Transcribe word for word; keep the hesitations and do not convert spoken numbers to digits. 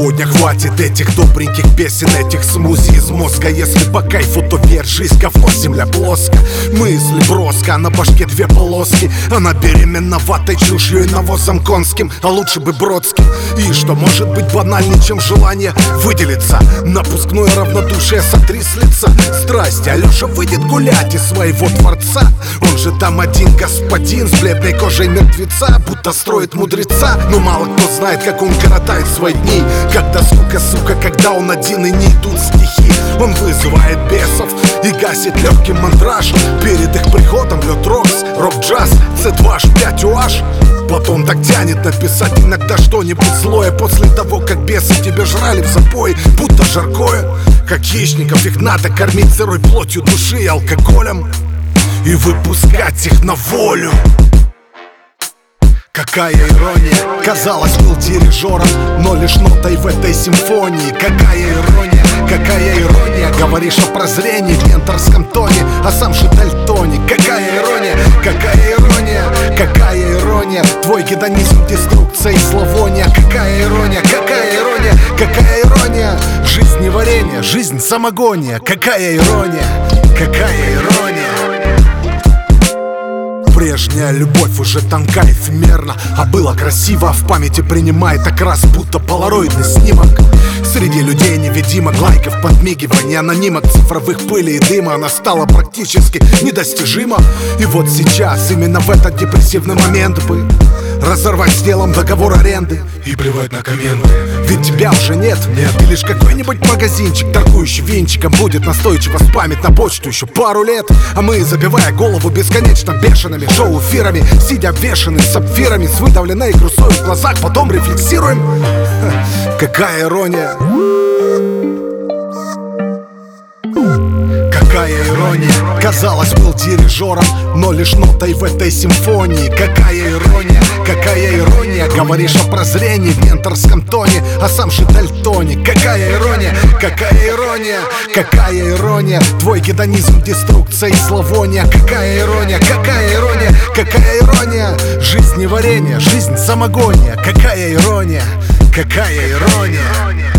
сегодня хватит этих добреньких песен, этих смузи из мозга. Если по кайфу, то верь, жизнь говно, земля плоско. Мысли броско, а на башке две полоски. Она беременна ватой, чушью и навозом конским, а лучше бы бродским. И что может быть банальнее, чем желание выделиться? Напускное равнодушие сотри с лица. Здрасте, Алёша выйдет гулять из своего дворца. Он же там один господин с бледной кожей мертвеца, будто строит мудреца. Но мало кто знает, как он коротает свои дни. Когда скука, сука, когда он один и не идут стихи. Он вызывает бесов и гасит легкий мандраж. Перед их приходом лед рокс, рок-джаз, си два аш пять о аш. Платон так тянет написать иногда что-нибудь злое после того, как бесы тебя жрали в запое, будто жаркое. Как хищников их надо кормить сырой плотью души и алкоголем и выпускать их на волю. Какая ирония, казалось, был дирижером, но лишь нотой в этой симфонии. Какая ирония, какая ирония, говоришь о прозрении в менторском тоне, а сам же дальтоник. Какая ирония, какая ирония, какая ирония, твой гедонизм, деструкция и зловоние. Какая ирония, какая ирония, какая ирония, жизнь не варенье, жизнь самогония. Какая ирония, какая ирония. Прежняя любовь уже тонка, эфемерна, а было красиво, в памяти принимает окрас, будто полароидный снимок. Среди людей невидимок, лайков, подмигиваний, анонимок, цифровых пыли и дыма. Она стала практически недостижима. И вот сейчас, именно в этот депрессивный момент бы разорвать с делом договор аренды и плевать на комменты. Ведь тебя уже нет, нет. И лишь какой-нибудь магазинчик, торгующий винчиком, будет настойчиво спамить на почту еще пару лет. А мы, забивая голову бесконечно бешеными шоу-эфирами, сидя обвешанный сапфирами, с выдавленной грусой в глазах, потом рефлексируем. Ха, какая ирония. Какая ирония, казалось, был дирижером, но лишь нотой в этой симфонии. Какая ирония, какая ирония, говоришь о прозрении в менторском тоне, а сам же дальтоник. Какая ирония, какая ирония, какая ирония, твой гедонизм, деструкция и зловоние. Какая ирония, какая ирония, какая ирония, жизнь не варенье, жизнь самогония. Какая ирония, какая ирония.